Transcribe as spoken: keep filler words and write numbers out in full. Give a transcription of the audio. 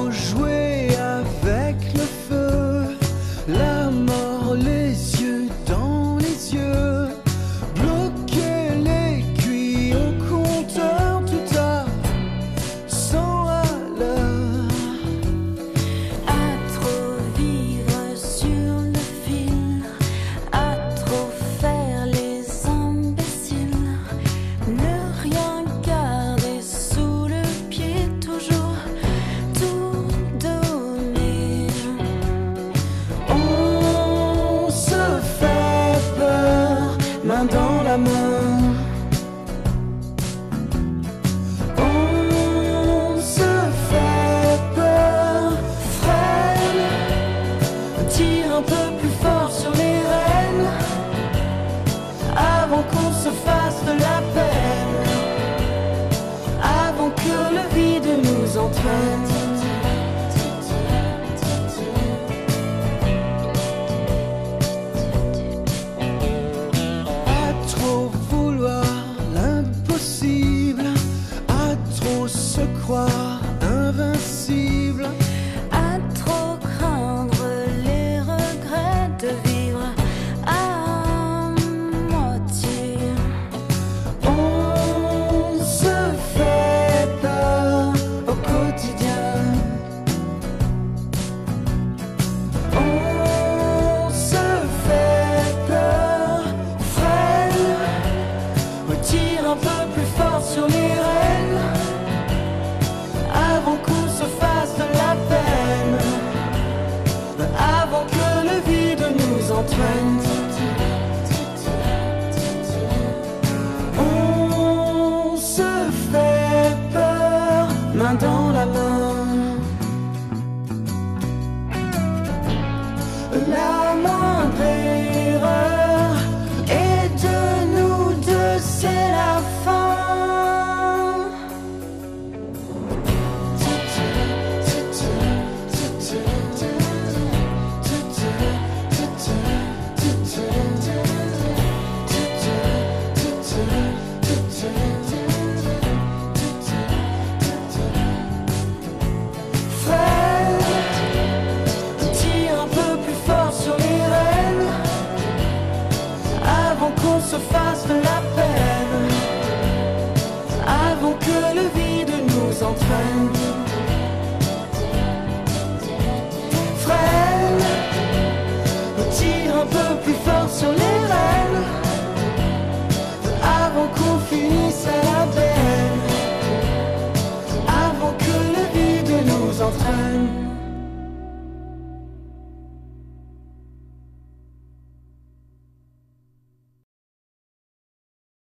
faut jouer avec le feu, la mort les yeux dans les yeux, bloquer l'aiguille au compteur tout à cent à l'heure. À trop vivre sur le fil, à trop faire les imbéciles, ne rien garder sous le pied, toujours tout donner. On se fait peur, main dans la main. On se fait peur, freine, tire un peu plus fort sur les rênes, avant qu'on se fasse de la peine, avant que le vide nous entraîne. À trop vouloir l'impossible, à trop se croire invincible, À trop craindre les regrets de vivre à moitié. on se fait peur au quotidien. On se fait peur, freine, retire un peu plus fort sur les rênes, avant qu'on se fasse de la peine, avant que le vide nous entraîne. On se fait peur, main dans la main. La moindre erreur et de nous deux c'est la fin. Freine, tire un peu plus fort sur les rênes, avant qu'on se fasse de la peine, avant que le vide nous entraîne. Freine, tire un peu plus fort sur les rênes, avant qu'on finisse à la